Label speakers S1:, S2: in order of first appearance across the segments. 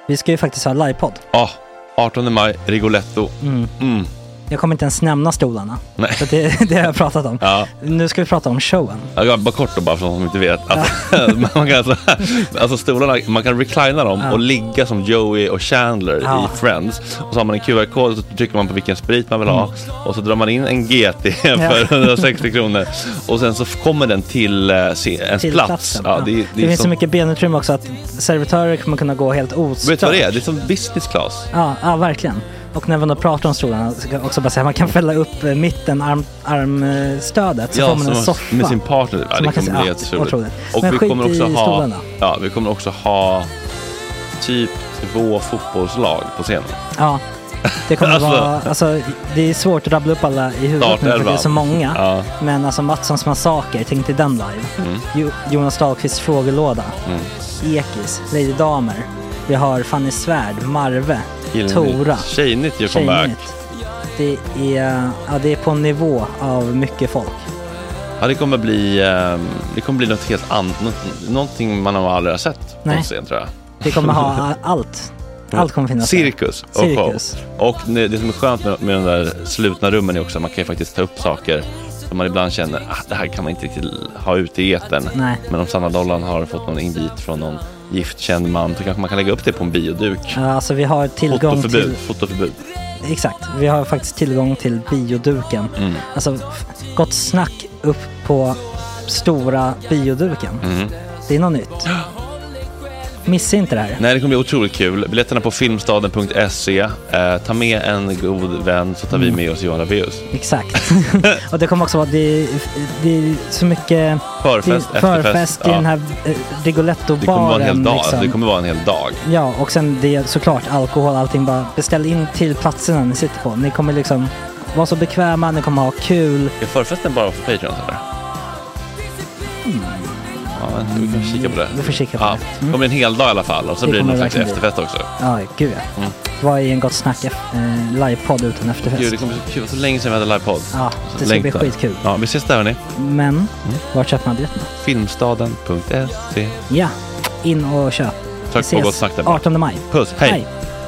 S1: Vi ska ju faktiskt ha livepodd.
S2: Ja, 18 maj, Rigoletto.
S1: Jag kommer inte ens nämna stolarna.
S2: Nej.
S1: För det har jag pratat om.
S2: Ja.
S1: Nu ska vi prata om showen.
S2: Ja, bara kort då, bara för de som inte vet. Man kan alltså stolarna, man kan reclina dem och ligga som Joey och Chandler i Friends. Och så har man en QR-kod och så trycker man på vilken sprit man vill ha. Och så drar man in en GT för 160 kronor. Och sen så kommer den till ens plats. Ja, det
S1: finns så mycket benutrymme också att servitörer kommer kunna gå helt ostört.
S2: Vet du vad det är? Det är som business class.
S1: Ja, verkligen. Och när man då pratar om stolarna så kan jag också bara säga att man kan fälla upp mitten armstödet så får man en soffa
S2: med sin partner. Ja, det kommer bli helt otroligt. Och
S1: men
S2: vi kommer också
S1: stolarna.
S2: vi kommer också ha typ 2 fotbollslag på scenen.
S1: Ja. Det kommer vara, alltså det är svårt att rabbla upp alla i huvudet nu för det är så många. Ja. Men alltså Mattssons massaker, tänk till den live. Jonas Dahlqvists frågelåda. Ekis, Lady Damer. Vi har Fanny Svärd, Marve, Tora.
S2: Tjejnytt gör comeback.
S1: Det är på en nivå av mycket folk.
S2: Ja, det kommer bli något helt annat. Någonting man har aldrig sett på scen, tror jag.
S1: Det kommer ha allt. Allt kommer finnas.
S2: Cirkus. Och det som är skönt med de där slutna rummen är också att man kan ju faktiskt ta upp saker som man ibland känner det här kan man inte riktigt ha ute i etern.
S1: Nej.
S2: Men om Sanna Dollan har fått någon invit från någon giftkänd man så kanske man kan lägga upp det på en bioduk.
S1: Ja, alltså vi har tillgång till
S2: fotoförbud.
S1: Exakt, vi har faktiskt tillgång till bioduken. Alltså gott snack upp på stora bioduken. Det är något nytt. Missa inte det här.
S2: Nej, det kommer bli otroligt kul. Biljetterna på filmstaden.se. Ta med en god vän så tar vi med oss Johan Rabaeus.
S1: Exakt. Och det kommer också vara det är så mycket förfest i den här Rigoletto-baren.
S2: Det kommer vara en hel dag.
S1: Liksom.
S2: Det kommer vara en hel dag.
S1: Ja, och sen det är såklart alkohol, allting. Bara beställ in till platserna ni sitter på. Ni kommer liksom vara så bekväma, ni kommer ha kul.
S2: Är förfesten bara för Patreon eller? Ja, vi kan kika på det.
S1: Vi får kika på det.
S2: Det kommer en hel dag i alla fall. Och så blir det någon slags efterfest också.
S1: Ja, gud ja. Vad är en gott snack livepodd utan efterfest?
S2: Gud, det kommer bli kul. Så länge sedan vi hade livepodd.
S1: Ja, det ska bli skitkul.
S2: Ja, vi ses där hörni.
S1: Men, vart köper man biljetterna?
S2: Filmstaden.se.
S1: Ja, in och köp.
S2: Tack på gott snack där.
S1: 18 maj.
S2: Puss, hej.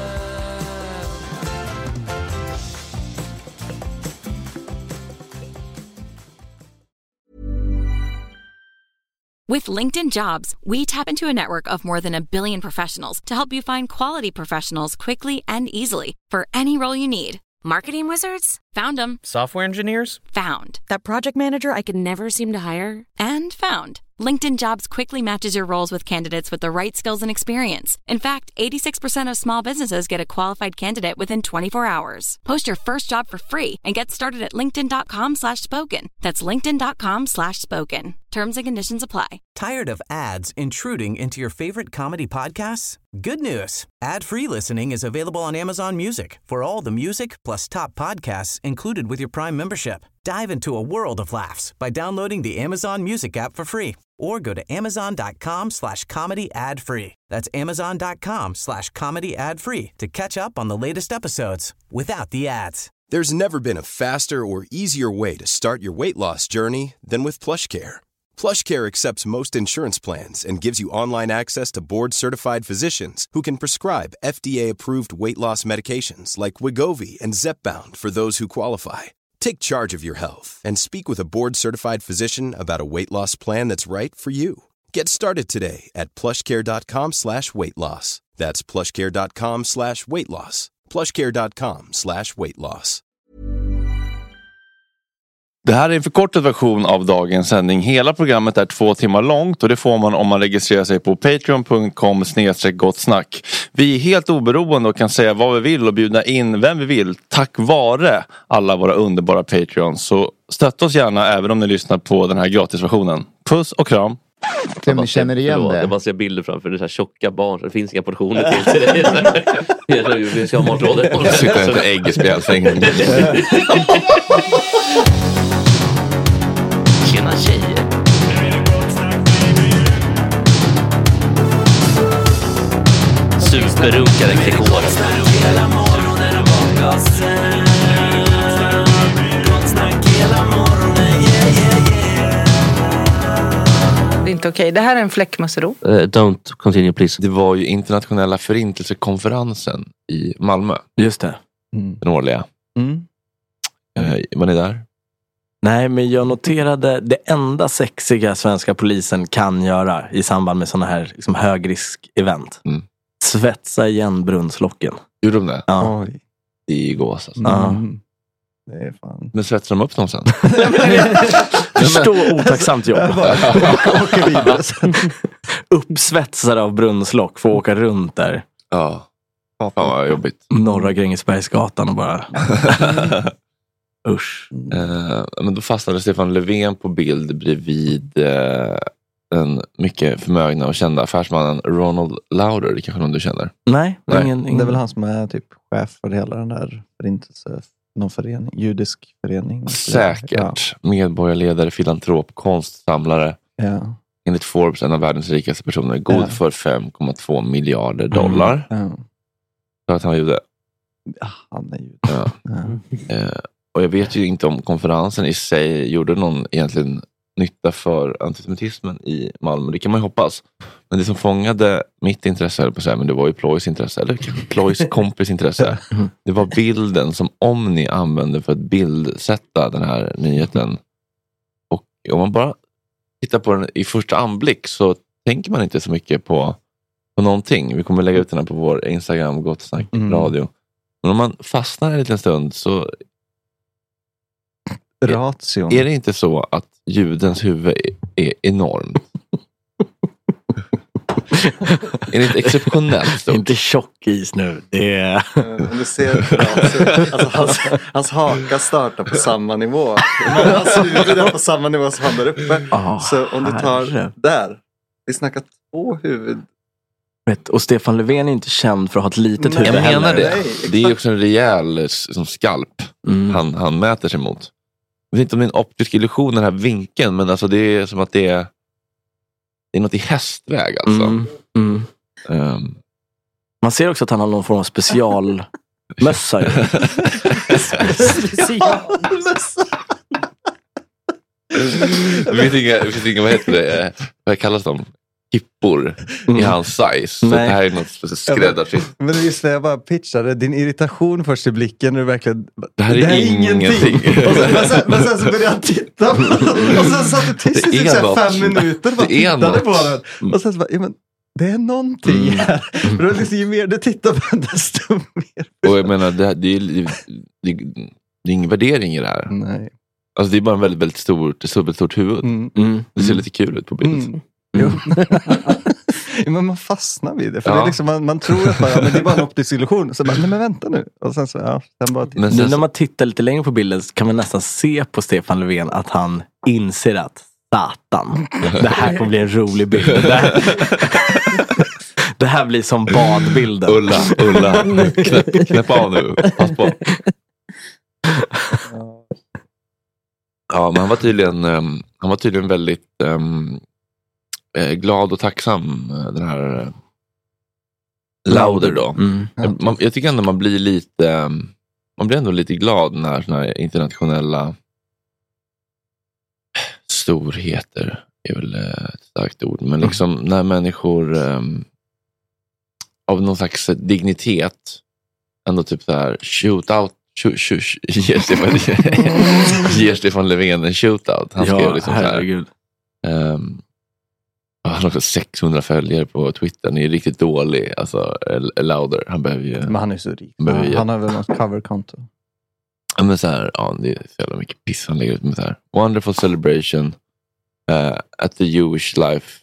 S3: With LinkedIn Jobs, we tap into a network of more than 1 billion professionals to help you find quality professionals quickly and easily for any role you need.
S4: Marketing wizards?
S3: Found them.
S5: Software engineers?
S3: Found.
S4: That project manager I could never seem to hire?
S3: And found. LinkedIn Jobs quickly matches your roles with candidates with the right skills and experience. In fact, 86% of small businesses get a qualified candidate within 24 hours. Post your first job for free and get started at linkedin.com/spoken. That's linkedin.com/spoken. Terms and conditions apply.
S6: Tired of ads intruding into your favorite comedy podcasts? Good news. Ad-free listening is available on Amazon Music for all the music plus top podcasts included with your Prime membership. Dive into a world of laughs by downloading the Amazon Music app for free or go to amazon.com/comedy ad-free. That's amazon.com/comedy ad-free to catch up on the latest episodes without the ads.
S7: There's never been a faster or easier way to start your weight loss journey than with PlushCare. PlushCare accepts most insurance plans and gives you online access to board-certified physicians who can prescribe FDA-approved weight loss medications like Wegovy and Zepbound for those who qualify. Take charge of your health and speak with a board-certified physician about a weight loss plan that's right for you. Get started today at plushcare.com/weightloss. That's plushcare.com/weightloss. plushcare.com/weightloss.
S2: Det här är en förkortad version av dagens sändning. Hela programmet är 2 timmar långt och det får man om man registrerar sig på patreon.com/gottsnack. Vi är helt oberoende och kan säga vad vi vill och bjuda in vem vi vill tack vare alla våra underbara Patreons. Så stötta oss gärna även om ni lyssnar på den här gratisversionen. Puss och kram!
S8: Ni känner igen det?
S5: Jag bara ser bilder framför det så här tjocka barn så det finns inga portioner till det. Vi ska ha matlådor.
S2: Jag sitter inte ägg i spjälsängen.
S5: Tjena tjejer. Superrunkare Gregor.
S9: inte okej. Det här är en fläckmussero.
S5: Don't continue please.
S2: Det var ju internationella förintelsekonferensen i Malmö.
S10: Just det.
S2: Den årliga. Var ni där?
S10: Nej, men jag noterade det enda sexiga svenska polisen kan göra i samband med sådana här liksom, högrisk-event. Svetsa igen brunnslocken.
S2: Gjorde de det?
S10: Ja.
S2: I gås alltså.
S8: Det är fan.
S2: Men svetsar de upp dem sen?
S10: Förstå otacksamt jobb. Uppsvetsare av brunnslock får åka runt där.
S2: Ja. Fan vad jobbigt.
S10: Norra Grängesbergsgatan och bara... Usch.
S2: Men då fastnade Stefan Löfven på bild bredvid den mycket förmögna och kända affärsmannen Ronald Lauder. Det kanske någon du känner?
S10: Nej. Ingen...
S8: Det är väl han som är typ chef för hela den där förintelse, någon förening, judisk förening.
S2: Säkert. Ja. Medborgarledare, filantrop, konstsamlare.
S8: Ja.
S2: Enligt Forbes en av världens rikaste personer. God för 5,2 miljarder dollar. Så att han gjorde.
S8: Ja, han är ju.
S2: Och jag vet ju inte om konferensen i sig gjorde någon egentligen nytta för antisemitismen i Malmö. Det kan man ju hoppas. Men det som fångade mitt intresse, men det var ju Ploys intresse, eller kanske Ploys kompis intresse. Det var bilden som Omni använde för att bildsätta den här nyheten. Och om man bara tittar på den i första anblick så tänker man inte så mycket på någonting. Vi kommer lägga ut den här på vår Instagram, Gott Snack Radio. Men om man fastnar en liten stund så är det inte så att judens huvud är enormt? Är det inte exceptionellt stort?
S10: Inte tjockis nu. Det är...
S8: Du ser alltså, hans haka startar på samma nivå. Men hans huvud är på samma nivå som han där uppe. Så om du tar där. Vi snackar 2 huvud.
S10: Och Stefan Löfven är inte känd för att ha ett litet huvud.
S2: Jag menar det. Det är också en rejäl som skalp han mäter sig mot. Jag vet inte om det är en optisk illusion den här vinkeln, men alltså det är som att det är något i hästväg alltså.
S10: Man ser också att han har någon form av specialmössa.
S9: Specialmössa.
S2: Vi vet inte vad heter det? Vad kallas de? Hippor i hans size. Så det här är något skräddarsytt.
S8: Men just det, jag bara pitchade din irritation först i blicken. När du verkligen,
S2: det här är ingenting.
S8: Men sen så började jag titta på den. Och sen satt du tyst i typ 5 minuter. Och tittade på den. Och sen så bara, men det är någonting här. För då liksom, ju mer du tittar på den, desto mer.
S2: Och jag menar, det är ingen värdering i det här.
S8: Nej.
S2: Alltså det är bara en väldigt, väldigt stort huvud. Det ser lite kul ut på bild.
S8: Men man fastnar vid det. För det är liksom, man tror att men det är bara en optisk illusion. Så bara, nej men vänta nu. Och sen så, sen bara
S10: men nu när man tittar lite längre på bilden så kan man nästan se på Stefan Löfven att han inser att satan, det här kommer bli en rolig bild. Det här blir som badbilden.
S2: Ulla, knäpp av nu. Pass på. Ja, men han var tydligen väldigt glad och tacksam, den här Lauder då. Jag tycker ändå man blir ändå lite glad när såna här internationella storheter är väl ett starkt ord, men liksom när människor av någon slags dignitet ändå typ så här shootout ger Stefan Löfven en shootout. Han skrev liksom
S10: herregud.
S2: Han har också 600 följare på Twitter. Ni är riktigt dålig. Alltså, Lauder, han behöver ju...
S8: Men han är så rik. Han har väl något coverkonto.
S2: Ja, men så här, det är så jävla mycket piss han lägger ut med så här. Wonderful celebration at the Jewish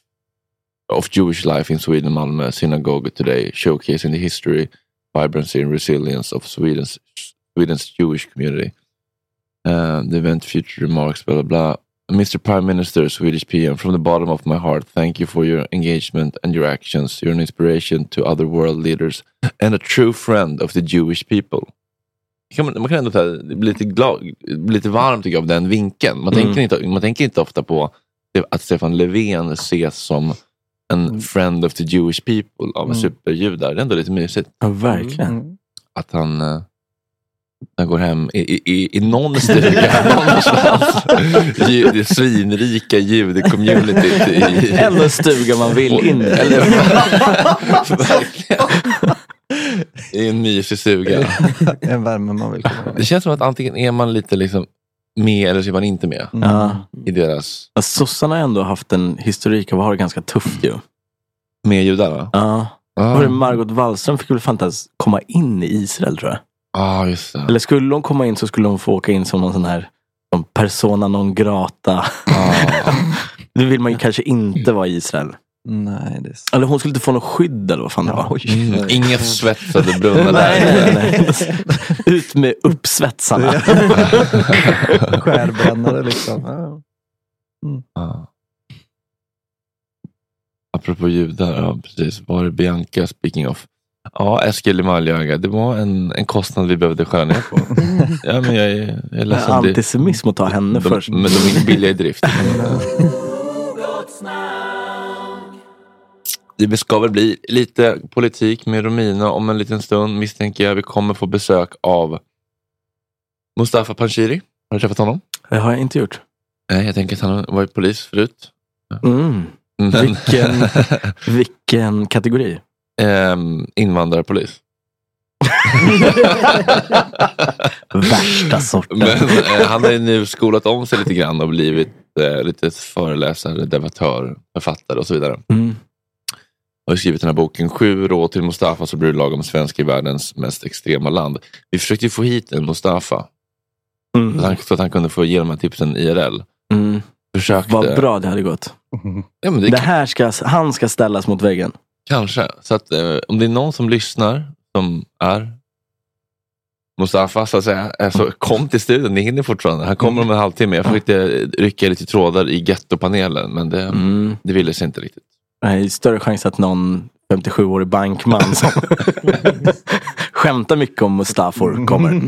S2: life in Sweden, Malmö synagogue today, showcasing the history, vibrancy and resilience of Sweden's Jewish community. The event featured remarks, blah, blah, blah. Mr. Prime Minister, Swedish PM, from the bottom of my heart, thank you for your engagement and your actions. You're an inspiration to other world leaders and a true friend of the Jewish people. Man kan ändå bli lite varm tycker jag, av den vinkeln. Man tänker inte ofta på att Stefan Löfven ses som en friend of the Jewish people av superjudar. Det är ändå lite mysigt.
S10: Ja, verkligen.
S2: Att han Jag går hem i någon stuga någonstans. Det svinrika ljud-communityt
S10: eller en stuga man vill in eller
S2: verkligen. I en mysig stuga.
S8: En värme man vill komma.
S2: Det känns som att antingen är man lite liksom med eller så är man inte med. I deras...
S10: Sossarna har ändå haft en historik av att ha det ganska tufft ju.
S2: Med judarna?
S10: Ja. Var det Margot Wallström fick väl fantastiskt komma in i Israel, tror jag.
S2: Just det.
S10: Eller skulle hon komma in så skulle hon få åka in som någon sån här som persona non grata. Nu vill man ju kanske inte vara i Israel.
S8: Nej, det är...
S10: Eller hon skulle inte få något skydd eller vad fan det var.
S2: Inga svetsade brunnar där.
S10: Nej. Ut med uppsvetsarna.
S8: Skärbrännare liksom.
S2: Apropå judar, precis. Var det Bianca speaking of? Ja, Eskil i Maljöga. Det var en kostnad vi behövde skära ner på. Ja, men jag är ledsen.
S10: Antisemitism att ta henne först.
S2: Men de är inte billiga i drift. Det ska väl bli lite politik med Romina om en liten stund, misstänker jag. Vi kommer få besök av Mustafa Panshiri. Har du träffat honom?
S10: Det har jag inte gjort.
S2: Nej, jag tänker att han var polis förut.
S10: Vilken kategori?
S2: Invandrarpolis.
S10: Värsta sorten.
S2: Men han har ju nu skolat om sig lite grann och blivit lite föreläsare, debattör, författare och så vidare. Har skrivit den här boken 7 råd till Mustafa så blir det lagom svensk i världens mest extrema land. Vi försökte få hit en Mustafa så att han kunde få ge de här tipsen IRL.
S10: Vad bra det hade gått.
S2: Ja, men
S10: han ska ställas mot väggen.
S2: Kanske. Så att om det är någon som lyssnar som är Mustafa så att säga, så kom till studion, ni hinner fortfarande. Han kommer om en halvtimme. Jag försökte rycka lite trådar i gettopanelen, men det ville sig inte riktigt.
S10: Nej, större chans att någon 57-årig bankman som skämtar mycket om Mustafor kommer.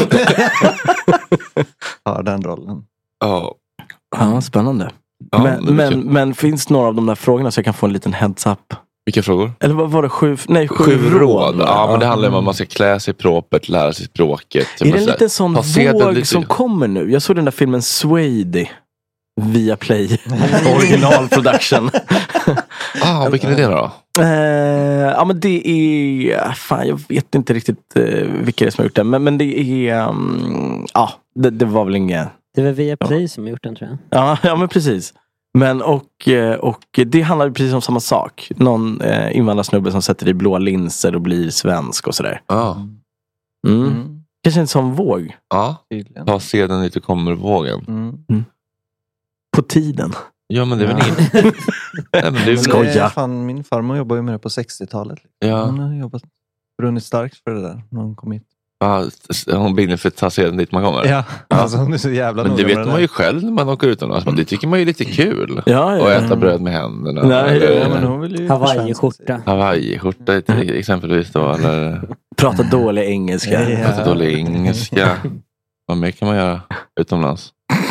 S8: Ja, den rollen.
S10: Ja, spännande.
S2: Ja,
S10: men finns några av de där frågorna så jag kan få en liten heads up?
S2: Vilka frågor?
S10: Eller vad var det? 7 råd?
S2: Ja, men det handlar om att man ska klä sig propert, lära sig språket.
S10: Är det en liten sån våg som kommer nu? Jag såg den där filmen Swady via Play. Original production.
S2: Vilken är det då?
S10: Ja, men det är... Fan, jag vet inte riktigt vilka det är som har gjort det. Men det är... det var väl inget...
S1: Det var via Play som har gjort den, tror jag.
S10: Ja, men precis. Men och det handlar precis om samma sak. Någon invandrarsnubbe som sätter i blåa linser och blir svensk och sådär. Kanske en sån våg.
S2: Ja, ta sedan lite kommer vågen.
S10: På tiden.
S2: Ja, men det är väl inget.
S10: Skoja.
S8: Fan, min farmor jobbade ju med det på 60-talet.
S2: Ja.
S8: Hon har brunnit starkt för det där när hon kom hit.
S2: Ja, hon brinner för att ta sedan dit man kommer.
S8: Ja, alltså hon är så jävla.
S2: Men det vet man ju själv när man åker utomlands. Det tycker man ju är lite kul.
S10: Ja.
S2: Och äta bröd med händerna.
S8: Men hon vill ju
S2: Hawaii-skjorta exempelvis då. Eller...
S10: Prata dålig engelska.
S2: Vad mer kan man göra utomlands?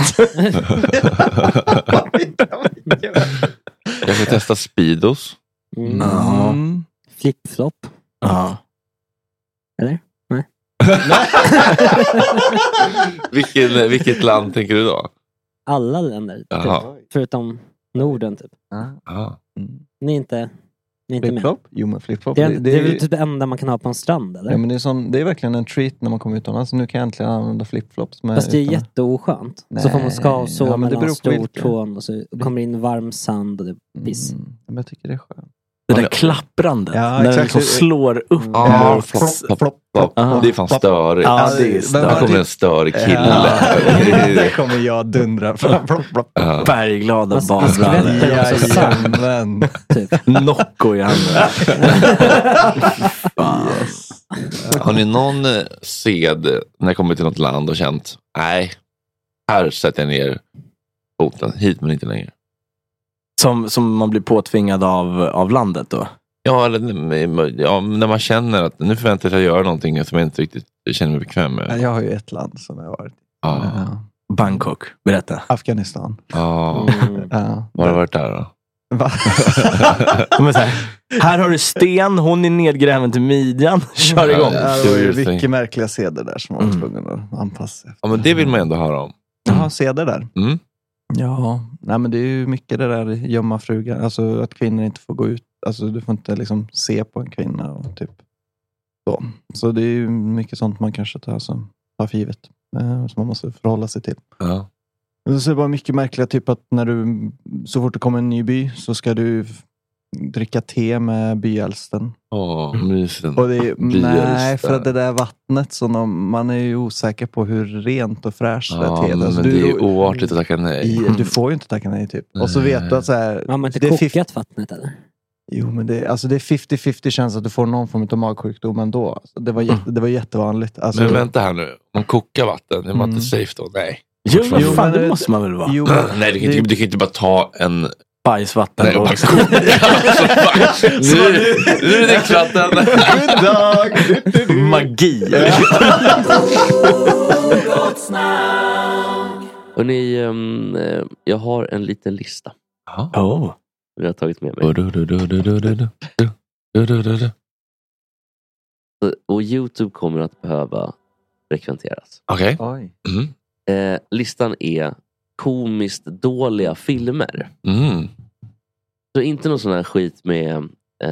S2: Jag ska testa Speedos.
S1: Flip-flop.
S10: Ja.
S1: Eller? Nej.
S2: Vilket land tänker du då?
S1: Alla länder. Typ. Förutom Norden typ. Ni är inte
S8: flip-flop? Jo, men flip-flop.
S1: Det är väl typ det enda man kan ha på en strand, eller?
S8: Ja, men det är verkligen en treat när man kommer utomlands. Nu kan jag äntligen använda flip-flops.
S1: Fast det är jätteoskönt. Så får man skavsår mellan stortån och så kommer in varm sand och det är piss.
S8: Men jag tycker det är skönt.
S10: Det där klapprandet. När det liksom slår upp.
S2: Det är fan störigt. Där kommer en störig kille.
S8: Där kommer jag dundra fram.
S10: Färgglada badbrallor. Nocco i handen.
S2: Har ni någon sed när jag kommer till något land och känt, nej, här sätter jag ner foten, hit men inte längre?
S10: Som man blir påtvingad av landet då?
S2: Ja, när man känner att nu förväntar jag göra någonting som jag inte riktigt känner mig bekväm med.
S8: Jag har ju ett land som jag har varit.
S10: Bangkok, berätta.
S8: Afghanistan.
S2: Var har du varit där då?
S8: Va?
S10: Här har du sten, hon är nedgräven till midjan. Kör igång.
S8: Det var ju mycket märkliga seder där som man var tvungen att anpassa.
S2: Ja, men det vill man ändå höra om.
S8: Ja, seder där. Ja, nej men det är ju mycket det där gömma frugan. Alltså att kvinnor inte får gå ut. Alltså du får inte liksom se på en kvinna och typ så. Så det är ju mycket sånt man kanske tar för givet. Som man måste förhålla sig till.
S2: Ja.
S8: Så det var mycket märkligt typ att när du så fort det kommer en ny by så ska du dricka te med byälsten.
S2: Mysen.
S8: Och nej, för att det där vattnet så man är ju osäker på hur rent och fräscht det är te. Alltså,
S2: men det är ju oartigt att tacka nej.
S8: Du får ju inte tacka nej typ. Och så vet du att så här,
S1: har man inte kokat vattnet eller?
S8: Jo, men det är 50-50 chans att du får någon form av magsjukdom ändå. Alltså, det var jättevanligt. Alltså,
S2: men vänta här nu. Man kokar vatten, är man inte safe då? Nej.
S10: Jo, fan, det måste man väl vara.
S2: Nej, du kan inte bara ta en
S10: bajsvatten.
S2: Nej,
S10: också.
S2: nu är det dricksvatten.
S8: God dag.
S10: Magi.
S5: Hörrni, jag har en liten lista. Jag har tagit med mig. Och YouTube kommer att behöva frekventeras.
S2: Okej.
S5: Listan är komiskt dåliga filmer. Så inte någon sån här skit med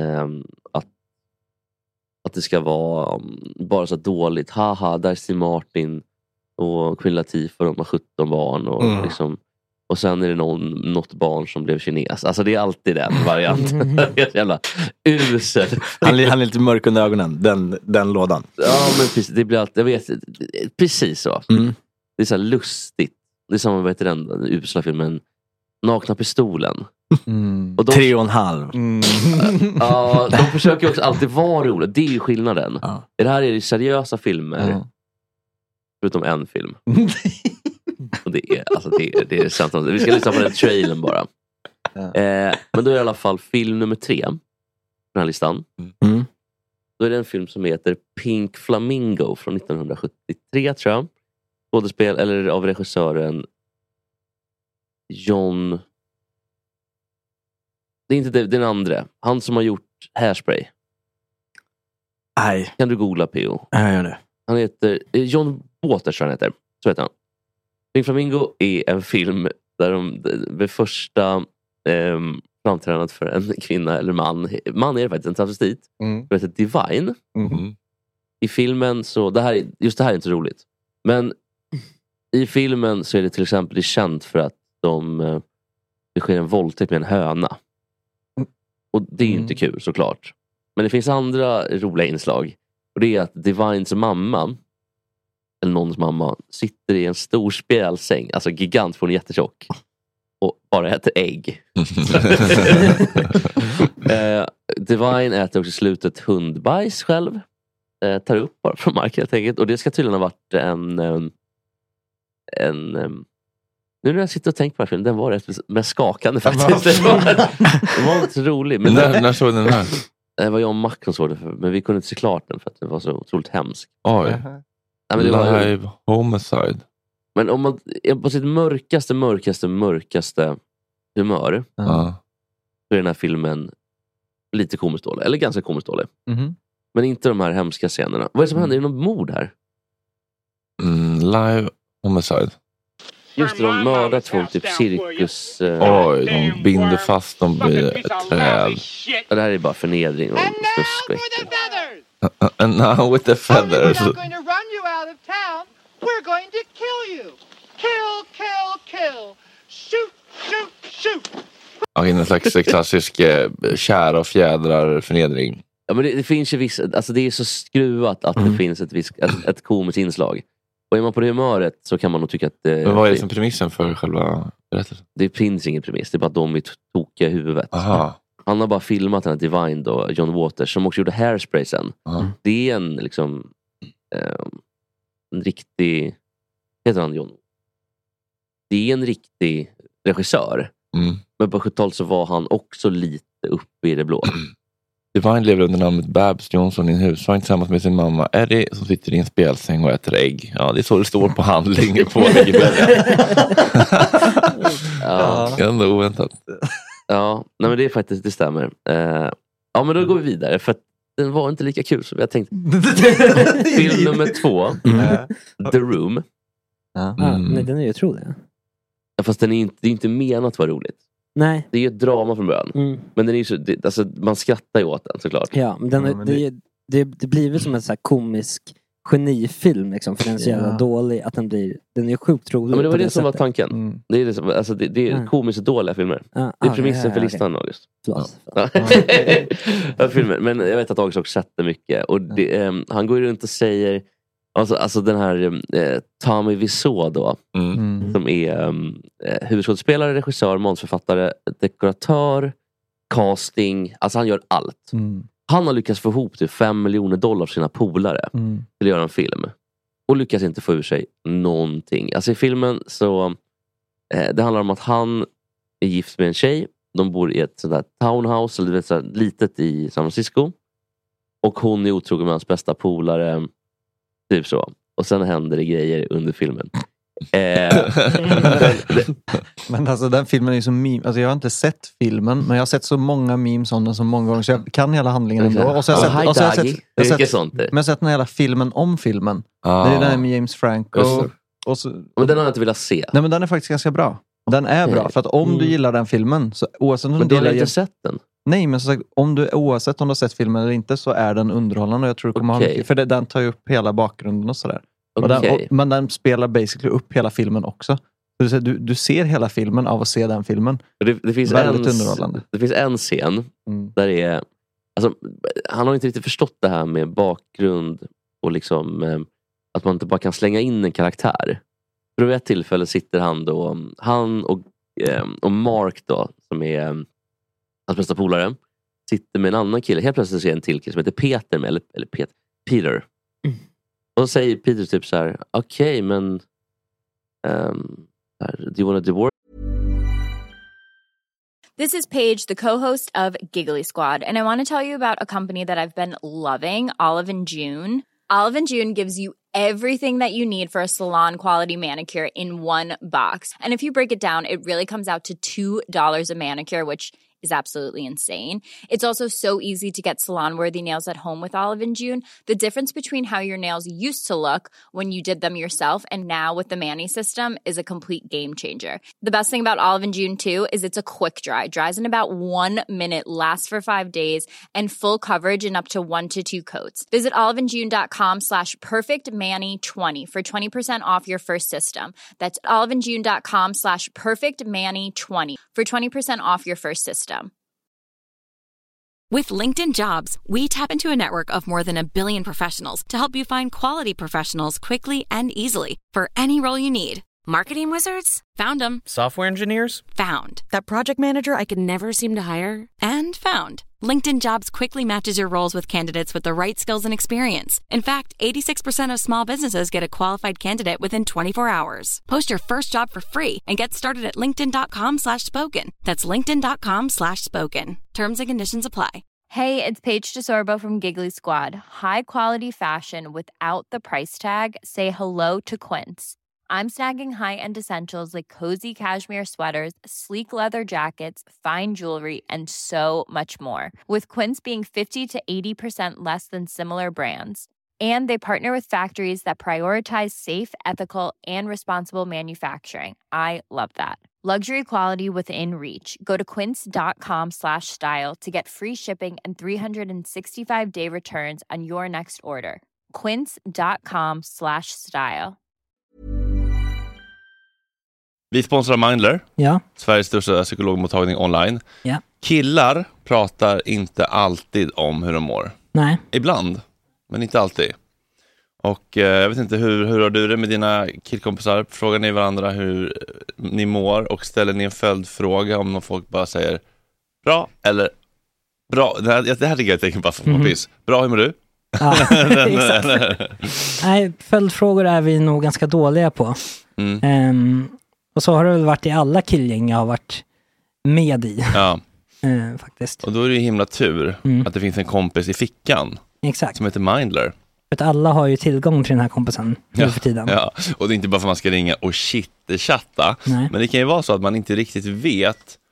S5: att det ska vara bara så dåligt. Haha, där är Steve Martin och Queen Latifah och de har 17 barn och liksom. Och sen är det något barn som blev kines. Alltså det är alltid den varianten. Jävla usel.
S10: Han är lite mörk under ögonen. Den lådan.
S5: Ja, men precis. Det blir alltid, jag vet, precis så. Det är så här lustigt. Det är som, vad heter den usla filmen? Nakna pistolen.
S10: Och 3,5.
S5: Ja, de försöker också alltid vara roliga. Det är ju skillnaden. Det här är seriösa filmer. Förutom en film. Och det är sant. Vi ska lyssna på den trailern bara. Men då är det i alla fall film nummer 3 på den här listan. Då är det en film som heter Pink Flamingo från 1973 tror jag. Skådespel eller av regissören John. Det är inte den andra. Han som har gjort Hairspray.
S10: Nej.
S5: Kan du googla P.O.?
S10: Jag gör det.
S5: Han heter John Waters, han heter. Så heter han. Pink Flamingo är en film där vid första framträdandet för en kvinna eller man är det faktiskt en transvestit. Det heter Divine. I filmen så just det här är inte så roligt. Men i filmen så är det till exempel känt för att det sker en våldtäkt med en höna. Och det är ju inte kul såklart. Men det finns andra roliga inslag. Och det är att Divines mamma eller någons mamma sitter i en stor spjälsäng, alltså gigant, för hon är jättetjock och bara äter ägg. Divine äter också slutet hundbajs själv, tar upp bara från marken helt enkelt. Och det ska tydligen ha varit nu när jag sitter och tänker på den filmen, den var rätt med skakande faktiskt. Den var inte så rolig. Men
S2: när såg den här?
S5: Det var jag och Mac som såg den, men vi kunde inte se klart den för att den var så otroligt hemsk.
S2: Oj.
S5: Nej, men det var
S2: Live homicide.
S5: Men om man på sitt mörkaste humör så är den här filmen lite komiskt dålig. Eller ganska komiskt dålig. Men inte de här hemska scenerna. Vad är det som händer? Är det något mord här?
S2: Live homicide.
S5: Just det, de mördar två typ cirkus...
S2: Oj, de binder fast dem vid ett träd.
S5: Det här är bara förnedring och snusk och äckel.
S2: And now with the feathers.
S11: We're not going to run you out of town. We're going to kill you. Kill. Shoot.
S2: Okej, en slags klassisk kära och fjädrar förnedring.
S5: Ja, men det finns ju vissa... Alltså det är så skruvat att det finns ett komiskt inslag. Och är man på det humöret så kan man nog tycka att...
S2: Men vad är det som premissen för själva berättelsen?
S5: Det finns ingen premiss. Det är bara att de är tokiga i huvudet.
S2: Aha.
S5: Han har bara filmat den här Divine då, John Waters, som också gjorde Hairspray sen. Det är en liksom en riktig... Heter han John? Det är en riktig regissör. Men på 70-talet så var han också lite uppe i det blå.
S2: Divine lever under namnet Babs Johnson i en husvagn tillsammans med sin mamma Eddie som sitter i en spjälsäng och äter ägg. Ja, det är så det står på handlingen på Wikipedia. Ja. Ändå oväntat.
S5: Ja, nej, men det är faktiskt, det stämmer. Ja, men då går vi vidare. För att den var inte lika kul som jag tänkte. Film nummer 2. The Room.
S1: Nej, den är ju otrolig.
S5: Ja, fast det är inte menat att vara roligt.
S1: Nej.
S5: Det är ju ett drama från början. Men den är ju så, alltså, man skrattar ju åt den såklart.
S1: Ja, men det blir väl som en så här komisk genifilm liksom, för den är så jävla dålig att den är sjukt rolig.
S5: Ja, men det var det som var tanken. Det är liksom, alltså, det är komiskt dåliga filmer. Det är premissen för listan, August. Filmer. Men jag vet att August också sett det mycket. Och han går ju runt och säger alltså den här Tommy Wiseau då, som är huvudskådespelare, regissör, manusförfattare, dekoratör, casting, alltså han gör allt. Han har lyckats få ihop till $5 miljoner för sina polare till att göra en film. Och lyckas inte få ur sig någonting. Alltså i filmen så det handlar om att han är gift med en tjej. De bor i ett sånt där townhouse, eller så litet i San Francisco. Och hon är otrogen med hans bästa polare. Typ så. Och sen händer det grejer under filmen.
S8: Men alltså den filmen är ju så meme. Alltså jag har inte sett filmen, men jag har sett så många memes om den så många gånger så jag kan hela handlingen ändå. Och så har jag sett den hela filmen om filmen. Det är den här med James Franco.
S5: Men den har jag inte velat se.
S8: Nej, men den är faktiskt ganska bra. Den är bra, för att om du gillar den filmen så oavsett om
S5: men du har inte sett den.
S8: Nej, men så sagt, oavsett om du har sett filmen eller inte så är den underhållande och jag tror du kommer ha mycket, för den tar ju upp hela bakgrunden och sådär. Men den spelar basically upp hela filmen också. Så du ser hela filmen av att se den filmen.
S5: Det finns
S8: väldigt underhållande.
S5: Det finns en scen där det är, alltså, han har inte riktigt förstått det här med bakgrund och liksom att man inte bara kan slänga in en karaktär. För vid ett tillfälle sitter han och Mark då, som är hans bästa polare, sitter med en annan kille. Helt plötsligt ser jag en till kille som heter Peter, eller Peter. Och så säger Peter typ så här: okej, men do you want to divorce?
S12: This is Paige, the co-host of Giggly Squad, and I want to tell you about a company that I've been loving, Olive & June. Olive & June gives you everything that you need for a salon-quality manicure in one box. And if you break it down, it really comes out to $2 a manicure, which is absolutely insane. It's also so easy to get salon-worthy nails at home with Olive & June. The difference between how your nails used to look when you did them yourself and now with the Mani system is a complete game changer. The best thing about Olive & June, too, is it's a quick dry. Dries in about 1 minute, lasts for 5 days, and full coverage in up to 1 to 2 coats. Visit oliveandjune.com/perfectmani20 for 20% off your first system. That's oliveandjune.com/perfectmani20 for 20% off your first system.
S3: With LinkedIn Jobs, we tap into a network of more than 1 billion professionals to help you find quality professionals quickly and easily for any role you need. Marketing wizards? Found them.
S13: Software engineers?
S3: Found.
S4: That project manager I could never seem to hire?
S3: And found. LinkedIn Jobs quickly matches your roles with candidates with the right skills and experience. In fact, 86% of small businesses get a qualified candidate within 24 hours. Post your first job for free and get started at linkedin.com/spoken. That's linkedin.com/spoken. Terms and conditions apply.
S12: Hey, it's Paige DeSorbo from Giggly Squad. High quality fashion without the price tag. Say hello to Quince. I'm snagging high-end essentials like cozy cashmere sweaters, sleek leather jackets, fine jewelry, and so much more. With Quince being 50 to 80% less than similar brands. And they partner with factories that prioritize safe, ethical, and responsible manufacturing. I love that. Luxury quality within reach. Go to quince.com/style to get free shipping and 365-day returns on your next order. Quince.com/style.
S2: Vi sponsrar Mindler.
S1: Ja.
S2: Sveriges största psykologmottagning online.
S1: Ja.
S2: Killar pratar inte alltid om hur de mår.
S1: Nej.
S2: Ibland, men inte alltid. Och jag vet inte, hur har du det med dina killkompisar? Frågar ni varandra hur ni mår och ställer ni en följdfråga om någon folk bara säger bra eller bra? Det här tycker jag är ett tecken på kompis. Bra, hur mår du?
S1: Ja, exakt. Nej, följdfrågor är vi nog ganska dåliga på. Och så har det väl varit i alla killgäng jag har varit med i. Ja. Faktiskt.
S2: Och då är det ju himla tur att det finns en kompis i fickan.
S1: Exakt.
S2: Som heter Mindler.
S1: För att alla har ju tillgång till den här kompisen nu för tiden. Ja,
S2: och det är inte bara för att man ska ringa och chatta. Men det kan ju vara så att man inte riktigt vet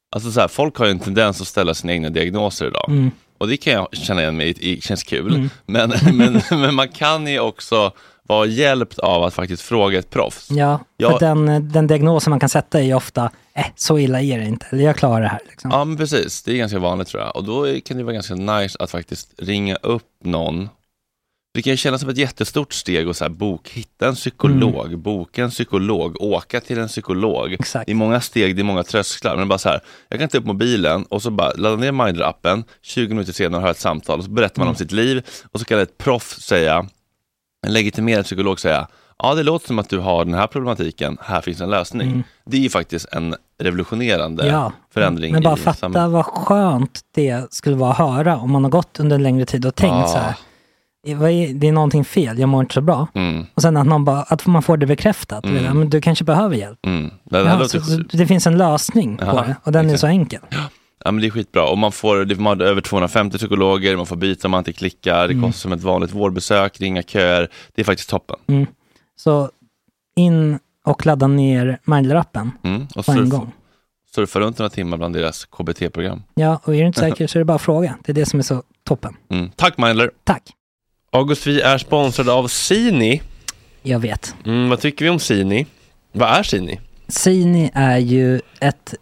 S2: Alltså så här, folk har ju en tendens att ställa sina egna diagnoser idag. Och det kan jag känna igen mig i, känns kul. Men man kan ju också vara hjälpt av att faktiskt fråga ett proffs.
S1: Ja, för den diagnosen man kan sätta är ju ofta så illa är det inte, eller jag klarar det här. Liksom.
S2: Ja, men precis. Det är ganska vanligt tror jag. Och då kan det vara ganska nice att faktiskt ringa upp någon. Det kan ju kännas som ett jättestort steg och så här, hitta en psykolog, boka en psykolog, åka till en psykolog.
S1: Exakt.
S2: Det är många steg, det är många trösklar. Men bara så här, jag kan ta upp mobilen och så bara ladda ner Mindler-appen, 20 minuter senare har ett samtal och så berättar man om sitt liv och så kan ett proffs säga, en legitimerad psykolog säga, ja det låter som att du har den här problematiken, här finns en lösning. Det är ju faktiskt en revolutionerande förändring.
S1: Men bara fatta vad skönt det skulle vara att höra om man har gått under en längre tid och tänkt så här. Det är någonting fel, jag mår inte så bra. Och sen att man får det bekräftat. Men du kanske behöver hjälp. Det finns en lösning på det och den är så enkel.
S2: Ja, men det är skitbra. Och man får över 250 psykologer, man får byta om man inte klickar. Det kostar som ett vanligt vårdbesök, ringa köer. Det är faktiskt toppen.
S1: Så in och ladda ner Mindler-appen på en gång.
S2: Surfa runt några timmar bland deras KBT-program.
S1: Ja, och är du inte säker så är det bara att fråga. Det är det som är så toppen.
S2: Tack Mindler.
S1: Tack.
S2: August, vi är sponsrade av Sini.
S1: Jag vet.
S2: Vad tycker vi om Sini? Vad är Sini?
S1: Sini är ju ett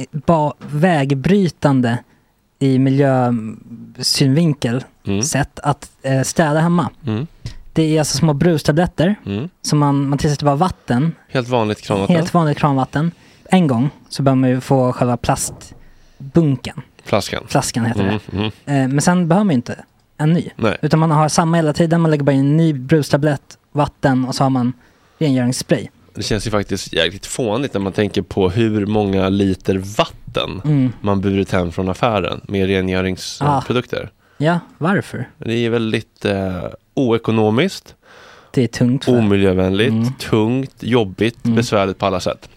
S1: vägbrytande i miljösynvinkel sätt att städa hemma. Det är alltså små brustabletter som man tillsätter bara vatten.
S2: Helt vanligt kranvatten.
S1: Helt vanligt kranvatten. En gång så bör man ju få själva plastbunken. Flaskan heter det. Men sen behöver man ju inte en ny.
S2: Nej.
S1: Utan man har samma hela tiden. Man lägger bara in en ny brustablett, vatten och så har man rengöringsspray.
S2: Det känns ju faktiskt jäkligt fånigt när man tänker på hur många liter vatten man burit hem från affären med rengöringsprodukter.
S1: Ja, varför?
S2: Det är väldigt oekonomiskt.
S1: Det är tungt.
S2: Omiljövänligt, tungt, jobbigt, besvärligt på alla sätt.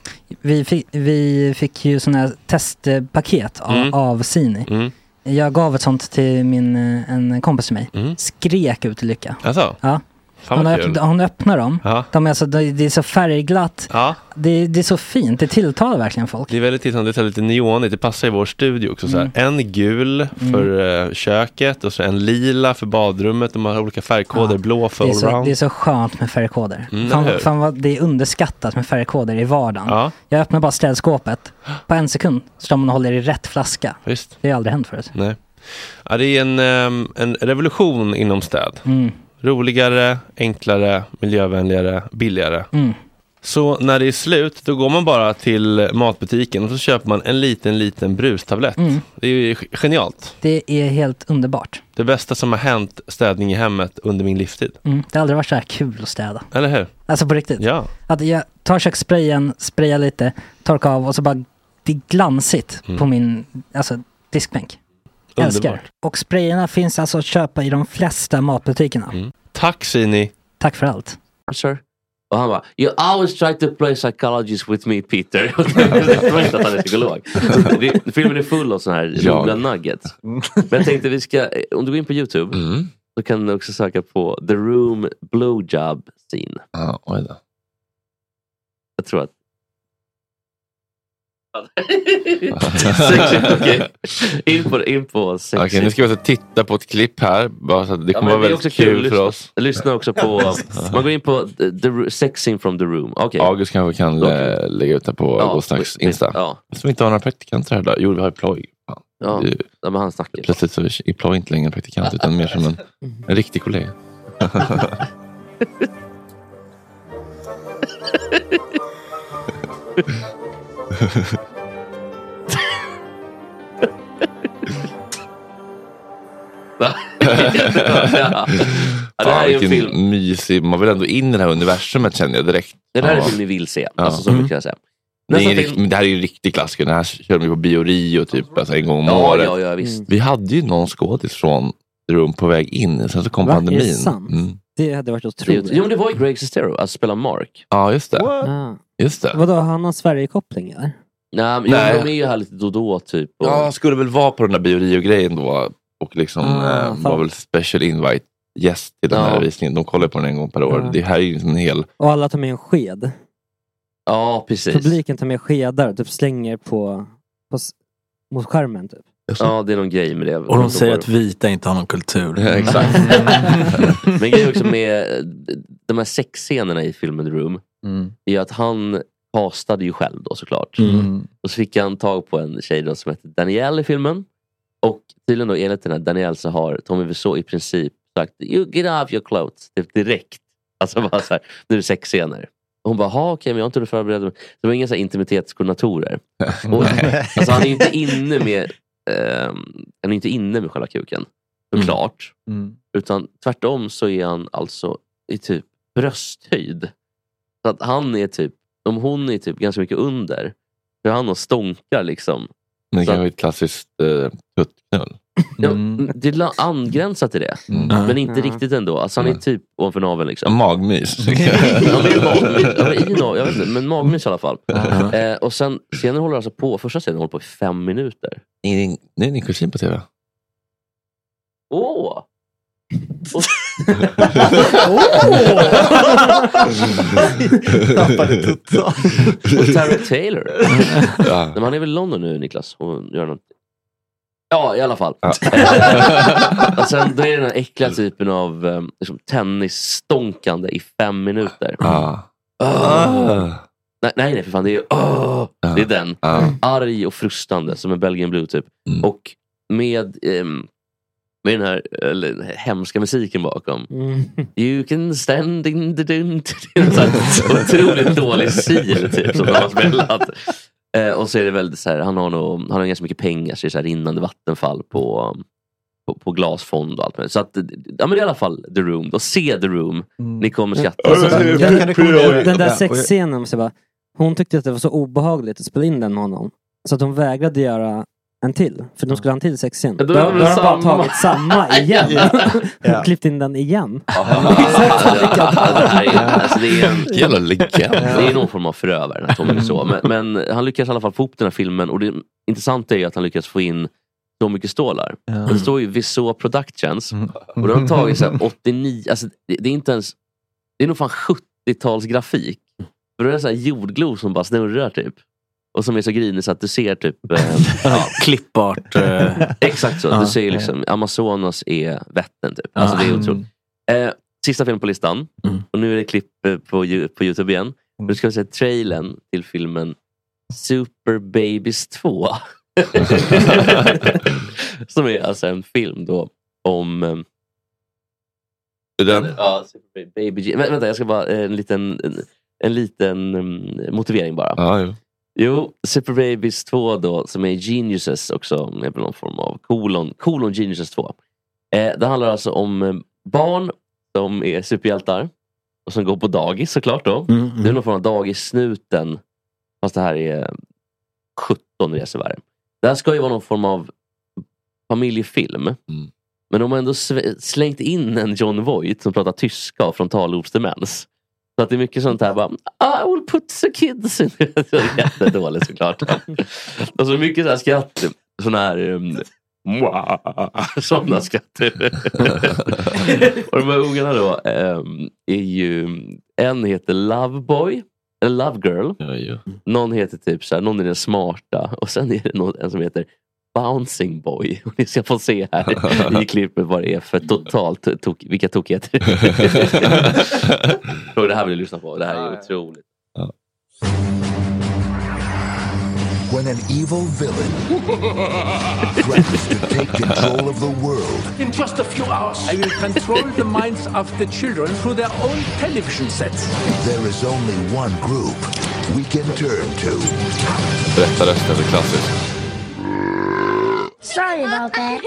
S1: Vi fick ju sådana här testpaket av Sini. Jag gav ett sånt till en kompis till mig. Skrek ut i lycka.
S2: Alltså?
S1: Ja. Hon öppnar dem. De är alltså, det är så färgglatt. Det är så fint. Det tilltalar verkligen folk.
S2: Det är väldigt tilltalande. Det är lite neonigt. Det passar i vår studio också. Så här. En gul för köket och så en lila för badrummet. De har olika färgkoder. Blå för allround. Det
S1: är så skönt med färgkoder. Fan vad det är underskattat med färgkoder i vardagen. Jag öppnar bara städskåpet. På en sekund står man och håller i rätt flaska.
S2: Visst.
S1: Det har aldrig hänt förut.
S2: Nej. Ja, det är en revolution inom städ. Roligare, enklare, miljövänligare, billigare. Så när det är slut, då går man bara till matbutiken och så köper man en liten brustablett. Det är ju genialt.
S1: Det är helt underbart.
S2: Det bästa som har hänt städning i hemmet under min livstid.
S1: Det har aldrig varit så här kul att städa.
S2: Eller hur?
S1: Alltså på riktigt.
S2: Ja.
S1: Att jag tar kökssprayen, sprayar lite, torkar av och så bara det är glansigt på min diskbänk. Älskar. Och sprayerna finns alltså att köpa i de flesta matbutikerna.
S2: Tack Sini.
S1: Tack för allt.
S5: Sure. Och han bara, you always try to play psychologist with me, Peter. Jag tror inte att han är psykolog. Filmen är full av sådana här roliga nuggets. Men jag tänkte vi ska, om du går in på YouTube så kan du också söka på The Room Blowjob Scene.
S2: Ja, oj då.
S5: Jag tror att in på sexy.
S2: Okej, nu ska vi alltså titta på ett klipp här. Bara så att det kommer vara väldigt kul för oss.
S5: Lyssna också på man går in på the sex scene from the room. Okay.
S2: August kanske kan lägga ut det på vår snacks Insta. Så vi inte har några praktikanter här då. Jo, vi har Ploy.
S5: Ja, men han snackar.
S2: Plötsligt så är Ploy inte längre en praktikant utan mer som en riktig kollega. Det här är en film mysig. Man vill ändå in i det här universumet, känner jag direkt.
S5: Det här är en film ni vill se. Alltså, så mycket jag säga.
S2: Det här är ju en riktig klassiker. Det här kör vi på Bio Rio typ, alltså en gång om året.
S5: Ja, visst.
S2: Vi hade ju någon skådis från Rum på väg in. Sen så kom pandemin. Är det sant?
S1: Det hade varit otroligt.
S5: Jo, men det var ju Greg Sestero att spela Mark.
S2: Ja, just det. Just det.
S1: Vadå, han har Sverige-koppling eller?
S5: Nej, de är ju här lite då typ.
S2: Och... Ja, skulle väl vara på den där Bio Rio-grejen då. Och liksom var väl special invite gäst till den här visningen. De kollar på den en gång per år. Det här är ju en hel...
S1: Och alla tar med en sked.
S5: Ja, precis.
S1: Publiken tar med skedar och typ slänger på mot skärmen typ.
S5: Ja, det är någon grej med det.
S10: Och de säger att vita inte har någon kultur.
S5: Ja, exakt. Men grejen också med de här sexscenerna i filmen The Room är att han castade ju själv då såklart. Och så fick han tag på en tjej då som heter Danielle i filmen. Och tydligen då enligt den här Danielle så har Tommy Wiseau i princip sagt you get off your clothes typ direkt. Alltså bara så här, nu är det sexscener. Och hon bara, okej, men jag har inte förberett mig. Det var inga så här intimitetskoordinatorer. Och, alltså han är ju inte inne med han är inte inne med själva kuken. Såklart. Utan tvärtom så är han alltså i typ brösthöjd. Så att han är typ, om hon är typ ganska mycket under. För han och stånkar liksom.
S2: Det kan vara ett klassiskt tuttknull.
S5: Ja, det är angränsat till det. Men inte riktigt ändå. Alltså han är typ ovanför naveln liksom.
S2: Magmys.
S5: Ja, jag vet inte, men magmys i alla fall. Och sen scenen håller alltså på, första scenen håller på i 5 minuter.
S2: Det är din kusin på tv.
S5: Åh!
S8: Tappade totalt.
S5: Och Tara Taylor. Men han är väl i London nu, Niklas, och gör något. Ja, i alla fall. Och sen då är det den här äckliga typen av liksom, tennisstånkande i 5 minuter. Nej, för fan, det är det är den. Arg och frustande som en Belgian Blue typ. Och med den här hemska musiken bakom. You can stand in the dun. Otroligt dålig sil typ som de har spelat. Och så är det väldigt så här, han har ganska mycket pengar, så det är så här rinnande vattenfall på glasfond och allt med. Så att, ja men i alla fall The Room, då se The Room. Ni kommer skratta.
S1: Den där sexscenen måste jag bara, hon tyckte att det var så obehagligt att spela in den med honom. Så att hon vägrade göra en till. För de skulle ha en till sexscen. Då har de bara tagit samma igen. Klippt in den igen.
S5: Det är en legend. Det är någon form av förövare. Men han lyckas i alla fall få upp den här filmen. Och det intressanta är att han lyckas få in så mycket stålar. Det står ju Wiseau Productions. Och de har tagit så här 89. Alltså, det är inte ens. Det är nog fan 70-talsgrafik. För det är så här jordglos som bara snurrar typ. Och som är så grinig så att du ser typ
S10: klippart.
S5: Exakt så. Du ser liksom Amazonas är Vättern typ. Alltså det är otroligt. Sista film på listan. Och nu är det klipp på YouTube igen. Nu ska vi se trailern till filmen Super Babies 2. Som är alltså en film då om
S2: den?
S5: Ja, Super Baby. Vänta, jag ska bara en liten motivering bara. Jo, Super Babies 2 då, som är Geniuses också, med någon form av kolon Geniuses 2. Det handlar alltså om barn som är superhjältar och som går på dagis såklart då. Det är någon form av dagissnuten, fast det här är 17 resor värre. Det här ska ju vara någon form av familjefilm. Men de har ändå slängt in en John Voight som pratar tyska och frontalobsdemens. Så att det är mycket sånt här bara, I will put the kids in. Det är jättedåligt såklart. Och så mycket så här skratt. Sån här sådana skratt. Och de här ungarna då är ju, en heter Loveboy eller Love Girl. Någon heter typ så här, någon är den smarta. Och sen är det en som heter Bouncing Boy. Och ni ska få se här i klippet vad det är för totalt vilka tokigheter. Det här vill jag lyssna på. Det här är otroligt.
S13: When an evil villain threatens to take control of the world.
S14: In just a few hours, I will control the minds of the children through their own television sets.
S13: There is only one group we can turn to.
S2: Rätta rösten är klassisk.
S15: Sorry about that.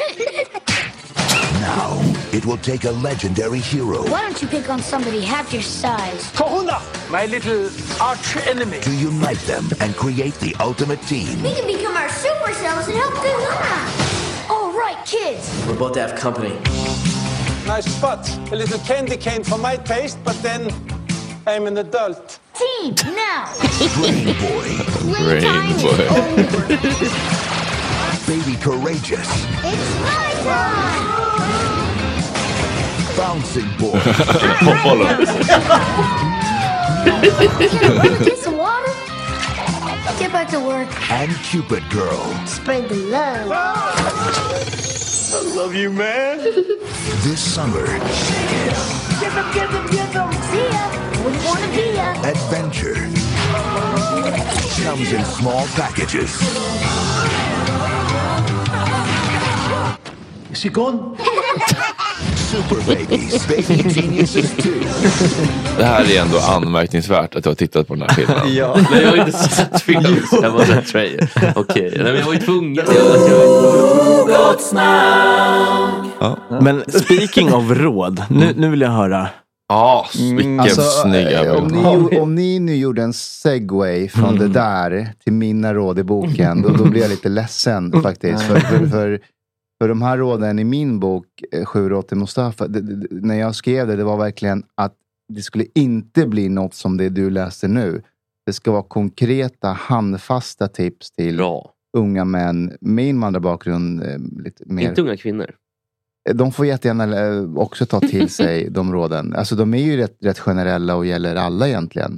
S13: Now, it will take a legendary hero.
S15: Why don't you pick on somebody half your size?
S14: Kahuna, my little arch enemy.
S13: To unite them and create the ultimate team.
S15: We can become our supercells and help Kahuna. All right, kids.
S16: We're about to have company.
S17: Nice spot. A little candy cane for my taste, but then I'm an adult.
S15: Team, now.
S13: Brain Boy.
S15: Brain Boy.
S13: Baby Courageous.
S15: It's my time!
S13: Bouncing Boy.
S15: Get some water. Get back to work.
S13: And Cupid Girl.
S15: Spread the love.
S13: I love you, man. This summer.
S15: Get them. See ya. We wanna be ya.
S13: Adventure comes in small packages.
S14: Is he gone?
S13: Super Babies, Baby Geniuses 2.
S2: Det här är ändå anmärkningsvärt att jag har tittat på den här filmen.
S5: Ja. Nej, jag har inte sett filmen. Jag var sett trailer. Okej, men jag var ju tvungen.
S10: Ja. Men speaking of råd, nu vill jag höra.
S2: Ja, vilken snygga.
S16: Om ni nu gjorde en segway från det där till mina råd i boken, då blir jag lite ledsen faktiskt. För de här råden i min bok, 7 råd till Mustafa, när jag skrev det var verkligen att det skulle inte bli något som det du läser nu. Det ska vara konkreta, handfasta tips till unga män med invandrarbakgrund. Lite mer.
S5: Inte unga kvinnor.
S16: De får jättegärna också ta till sig de råden. Alltså de är ju rätt generella och gäller alla egentligen.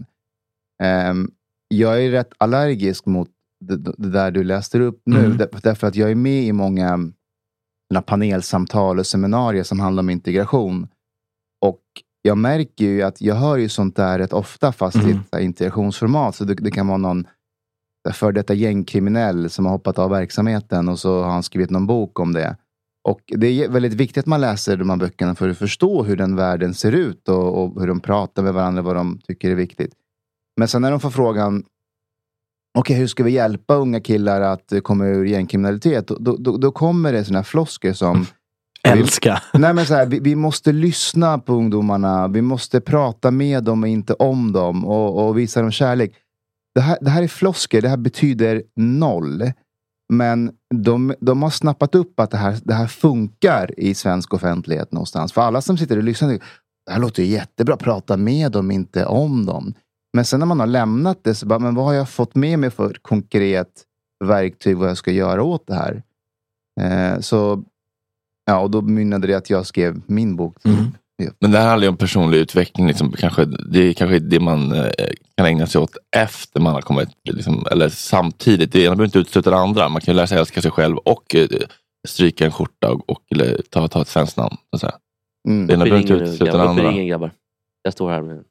S16: Jag är rätt allergisk mot det där du läste upp nu. Därför att jag är med i många panelsamtal och seminarier som handlar om integration. Och jag märker ju att jag hör ju sånt där rätt ofta fast i ett integrationsformat. Så det kan vara någon för detta gängkriminell som har hoppat av verksamheten och så har han skrivit någon bok om det. Och det är väldigt viktigt att man läser de här böckerna för att förstå hur den världen ser ut och hur de pratar med varandra, vad de tycker är viktigt. Men sen när de får frågan, okej, hur ska vi hjälpa unga killar att komma ur gängkriminalitet? Då kommer det såna flosker som
S10: älska.
S16: Nej, men så här, vi måste lyssna på ungdomarna. Vi måste prata med dem och inte om dem och visa dem kärlek. Det här är flosker, det här betyder 0. Men de har snappat upp att det här funkar i svensk offentlighet någonstans. För alla som sitter och lyssnar, det här låter jättebra, prata med dem, inte om dem. Men sen när man har lämnat det så bara, men vad har jag fått med mig för konkret verktyg vad jag ska göra åt det här? Så ja, och då mynnade det att jag skrev min bok.
S2: Men det här handlar ju om personlig utveckling liksom, det är kanske det man kan ägna sig åt efter man har kommit liksom, eller samtidigt, det ena behöver inte utesluta det andra. Man kan ju lära sig älska sig själv och stryka en skjorta eller ta ett svenskt namn så att säga. Det ena behöver inte utesluta det andra.
S5: Ingen grabbar. Jag står här med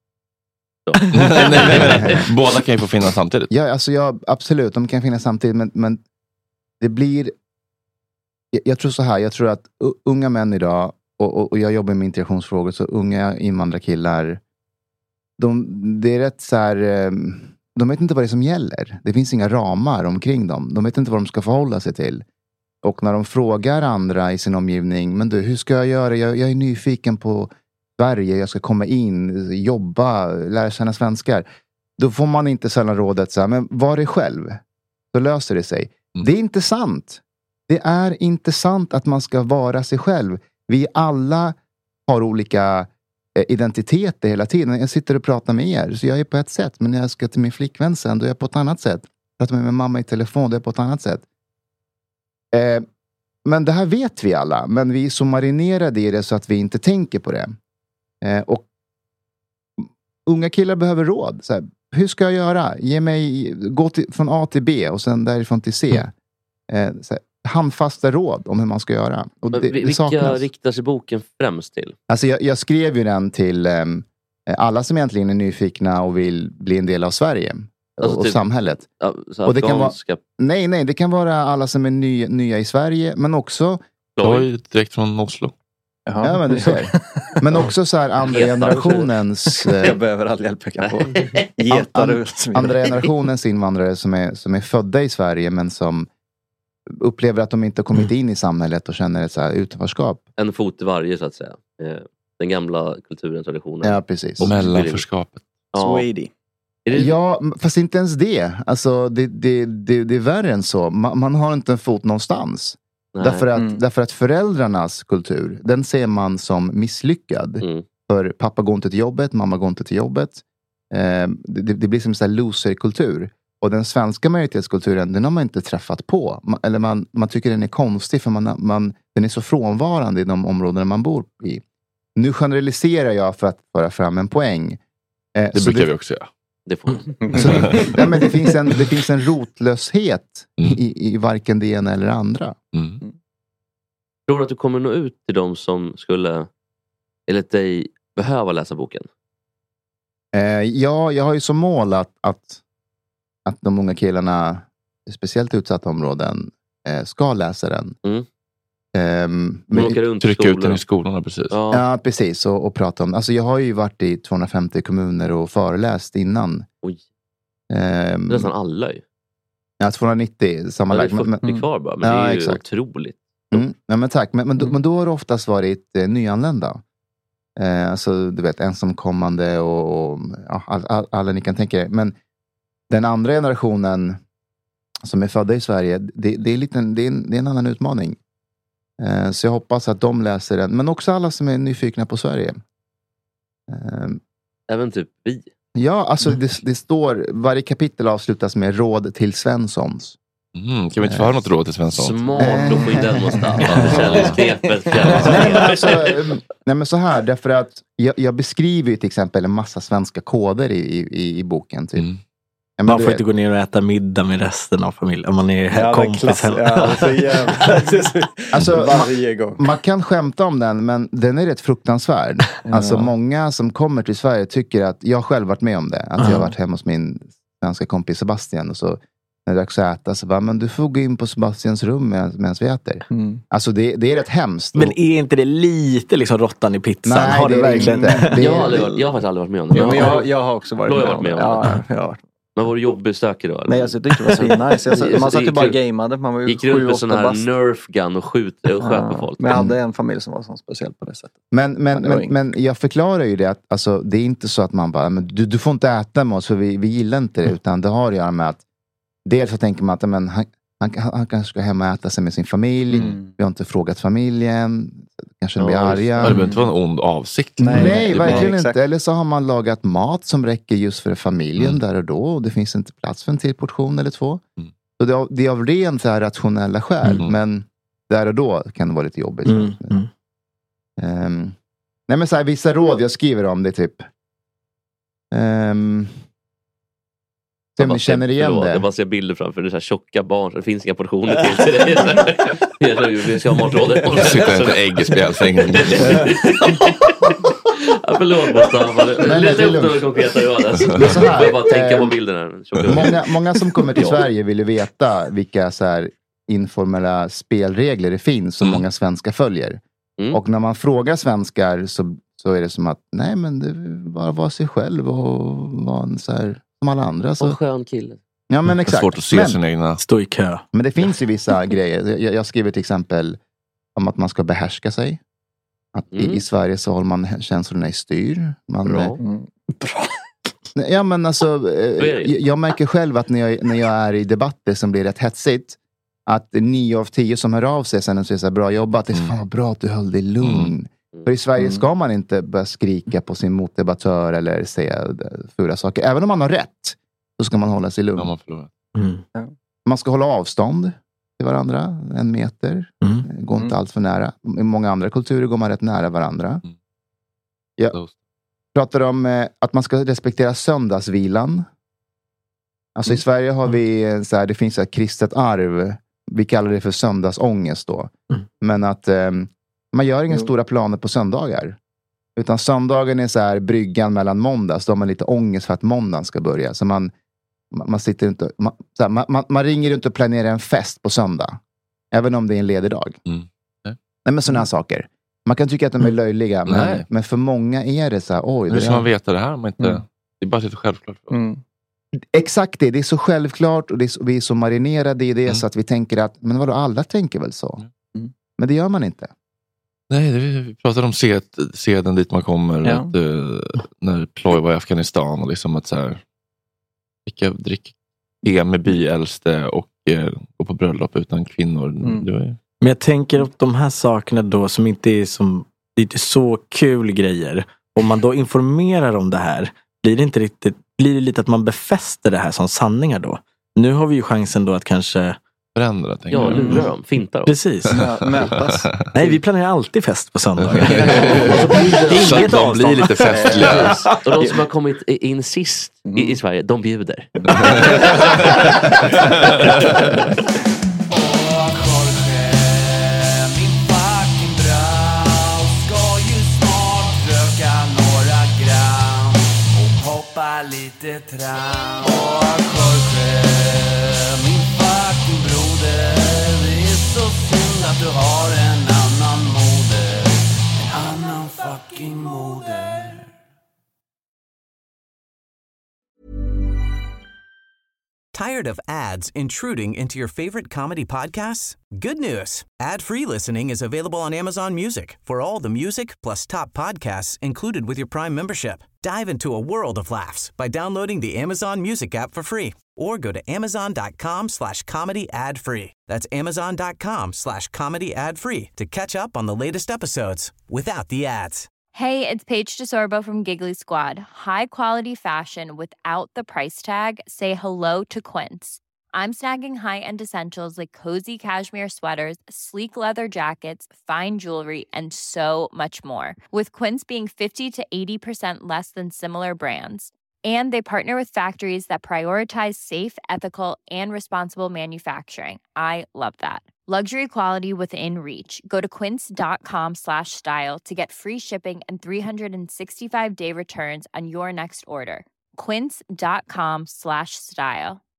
S2: nej. Båda kan ju få finnas samtidigt.
S16: Ja, alltså absolut, de kan finnas samtidigt, men det blir, jag tror så här, jag tror att unga män idag, och jag jobbar med integrationsfrågor, så unga invandrarkillar, det är rätt så här, de vet inte vad det är som gäller. Det finns inga ramar omkring dem. De vet inte vad de ska förhålla sig till. Och när de frågar andra i sin omgivning, men du, hur ska jag göra? Jag är nyfiken på Sverige, jag ska komma in, jobba, lära känna svenskar. Då får man inte sällan rådet så här, men var det själv. Så löser det sig. Det är inte sant. Det är inte sant att man ska vara sig själv. Vi alla har olika identiteter hela tiden. Jag sitter och pratar med er, så jag är på ett sätt. Men när jag ska till min flickvän sen, då är jag på ett annat sätt. Pratar med min mamma i telefon, då är jag på ett annat sätt. Men det här vet vi alla. Men vi är så marinerade i det så att vi inte tänker på det. Och unga killar behöver råd. Så här, hur ska jag göra? Gå från A till B och sen därifrån till C. Så här, handfasta råd om hur man ska göra. Och
S5: vilka riktar sig boken främst till?
S16: Alltså jag skrev ju den till alla som egentligen är nyfikna och vill bli en del av Sverige. Alltså och typ, samhället.
S5: Och
S16: det kan vara, nej, det kan vara alla som är nya i Sverige, men också
S2: jag är ju direkt från Oslo.
S16: Jaha. Ja, men du ser. Men också så här andra generationens
S8: jag behöver all hjälp jag kan få.
S16: Andra generationens invandrare som är födda i Sverige men som upplever att de inte har kommit in i samhället och känner ett så här utanförskap.
S5: En fot i varje så att säga. Den gamla kulturen, traditionen.
S16: Ja, precis.
S2: Och mellanförskapet.
S8: Swedy.
S16: Ja, fast inte ens det. Alltså, det är värre än så. Man har inte en fot någonstans. Därför att föräldrarnas kultur, den ser man som misslyckad. För pappa går inte till jobbet, mamma går inte till jobbet. Det blir som en sån här loser-kultur. Och den svenska majoritetskulturen, den har man inte träffat på. Eller man tycker den är konstig för den är så frånvarande i de områden man bor i. Nu generaliserar jag för att föra fram en poäng.
S2: Det brukar vi också göra.
S5: Det får
S16: ja, men det finns en rotlöshet i varken det ena eller det andra.
S5: Tror du att du kommer nå ut till de som skulle enligt dig behöva läsa boken?
S16: Ja, jag har ju som mål att de unga killarna, speciellt utsatta områden, ska läsa den.
S2: Trycka ut den i skolorna, precis.
S16: Ja, precis. Och prata om. Alltså jag har ju varit i 250 kommuner och föreläst innan.
S5: Oj. Nästan alla ju.
S16: Ja, 290 sammanlagt.
S5: Det är 40 kvar bara, men det är ju
S16: exakt.
S5: otroligt.
S16: Ja, men tack. Men då har det oftast varit nyanlända. Alltså du vet, ensamkommande och alla ni kan tänka er. Men den andra generationen som är födda i Sverige, det är en annan utmaning. Så jag hoppas att de läser den. Men också alla som är nyfikna på Sverige.
S5: Även typ vi.
S16: Ja, alltså det står, varje kapitel avslutas med råd till Svenssons.
S2: Kan vi inte få höra något råd till Svensson?
S5: Smart, då får ju den någonstans.
S16: Nej men så här, därför att jag beskriver ju till exempel en massa svenska koder i boken typ.
S10: Man får inte gå ner och äta middag med resten av familjen om man är kompis.
S16: Alltså, man kan skämta om den, men den är rätt fruktansvärd. Alltså många som kommer till Sverige tycker att jag själv varit med om det. Att jag har varit hemma hos min svenska kompis Sebastian och så när det dags att äta så bara, men du får gå in på Sebastians rum medan vi äter. Alltså det är rätt hemskt.
S10: Men är inte det lite liksom råttan i pizzan?
S16: Nej,
S10: har det verkligen
S16: inte.
S5: Jag har faktiskt aldrig varit med om det.
S8: Jag har också varit med om det.
S5: Men var du jobbig stökig då? Eller?
S8: Nej, jag tyckte det var svinnice. Man satt ju bara gameade. Man var ju
S5: gick runt med sån här Nerf gun och sköt på folk.
S8: Men jag hade en familj som var så speciellt på det sättet.
S16: Men jag förklarar ju det att alltså, det är inte så att man bara, men du får inte äta med oss för vi gillar inte det. Utan det har att göra med att dels så tänker man att men, han kanske ska hem och äta sig med sin familj. Vi har inte frågat familjen. Kanske blir arga.
S2: Det behöver inte vara en ond avsikt.
S16: Nej, verkligen inte. Eller så har man lagat mat som räcker just för familjen där och då. Och det finns inte plats för en till portion eller två. Så det är av rent så här rationella skäl. Men där och då kan det vara lite jobbigt. Nej men så här, vissa råd jag skriver om det typ. Ni känner igen det.
S5: Jag bara ser bilder framför det, så här tjocka barn så det finns inga portioner till det. Vi ska ha matrådet.
S2: Sitter inte ägg i spjälsängen.
S5: Förlåt Mustafa. Leta upp några konkreta råd. Jag bara tänka på bilderna.
S16: Många som kommer till Sverige vill ju veta vilka så här informella spelregler det finns som många svenskar följer. Och när man frågar svenskar så är det som att nej men det bara vara sig själv och vara en så här som alla andra. Så.
S5: En skön kille.
S16: Ja men exakt.
S2: Svårt att se sina egna.
S10: Stå i kö.
S16: Men det finns ju vissa grejer. Jag skriver till exempel om att man ska behärska sig. Att i Sverige så håller man känslorna i styr. Bra. Ja men alltså jag märker själv att när jag är i debatter som blir rätt hetsigt att 9 av 10 som hör av sig sen och säger så här, bra jobbat, det är fan vad bra att du höll dig lugn. För i Sverige ska man inte börja skrika på sin motdebattör eller säga fula saker. Även om man har rätt så ska man hålla sig lugn. Man ska hålla avstånd till varandra, 1 meter. Gå inte allt för nära. I många andra kulturer går man rätt nära varandra. Jag pratar om att man ska respektera söndagsvilan. Alltså i Sverige har vi så här, det finns ett kristet arv. Vi kallar det för söndagsångest då. Men att man gör inga stora planer på söndagar. Utan söndagen är så här bryggan mellan måndags. Då har man lite ångest för att måndagen ska börja. Så man sitter inte... Man ringer inte och planerar en fest på söndag. Även om det är en ledig dag. Nej men sådana här saker. Man kan tycka att de är löjliga. Men för många är det så här... Oj,
S2: hur ska man veta det här? Det är bara så självklart.
S16: Exakt det. Det är så självklart. Och vi är så marinerade i det. Så att vi tänker att... Men vadå, alla tänker väl så? Men det gör man inte.
S2: Nej, vi pratade om seden dit man kommer. Att, när Ploy var i Afghanistan. Och liksom att så här... Drick te med byäldste och gå på bröllop utan kvinnor.
S10: Men jag tänker att de här sakerna då som inte är som lite så kul grejer. Om man då informerar om det här, blir det lite att man befäster det här som sanningar då. Nu har vi ju chansen då att kanske
S2: förändra.
S5: Ja, lura dem, finta dem.
S10: Precis.
S8: Mötas.
S10: Nej, vi planerar alltid fest på söndagar.
S2: Så att de blir lite festliga.
S5: Och de som har kommit in sist i Sverige, de bjuder.
S18: Lite tram och Jorge, min fucking broder. Det är så synd att du har en annan moder. En annan fucking moder.
S6: Tired of ads intruding into your favorite comedy podcasts? Good news. Ad-free listening is available on Amazon Music for all the music plus top podcasts included with your Prime membership. Dive into a world of laughs by downloading the Amazon Music app for free or go to amazon.com/comedy ad-free. That's amazon.com/comedy ad-free to catch up on the latest episodes without the ads.
S12: Hey, it's Paige DeSorbo from Giggly Squad. High quality fashion without the price tag. Say hello to Quince. I'm snagging high-end essentials like cozy cashmere sweaters, sleek leather jackets, fine jewelry, and so much more. With Quince being 50 to 80% less than similar brands. And they partner with factories that prioritize safe, ethical, and responsible manufacturing. I love that. Luxury quality within reach. Go to quince.com/style to get free shipping and 365-day returns on your next order. Quince.com/style.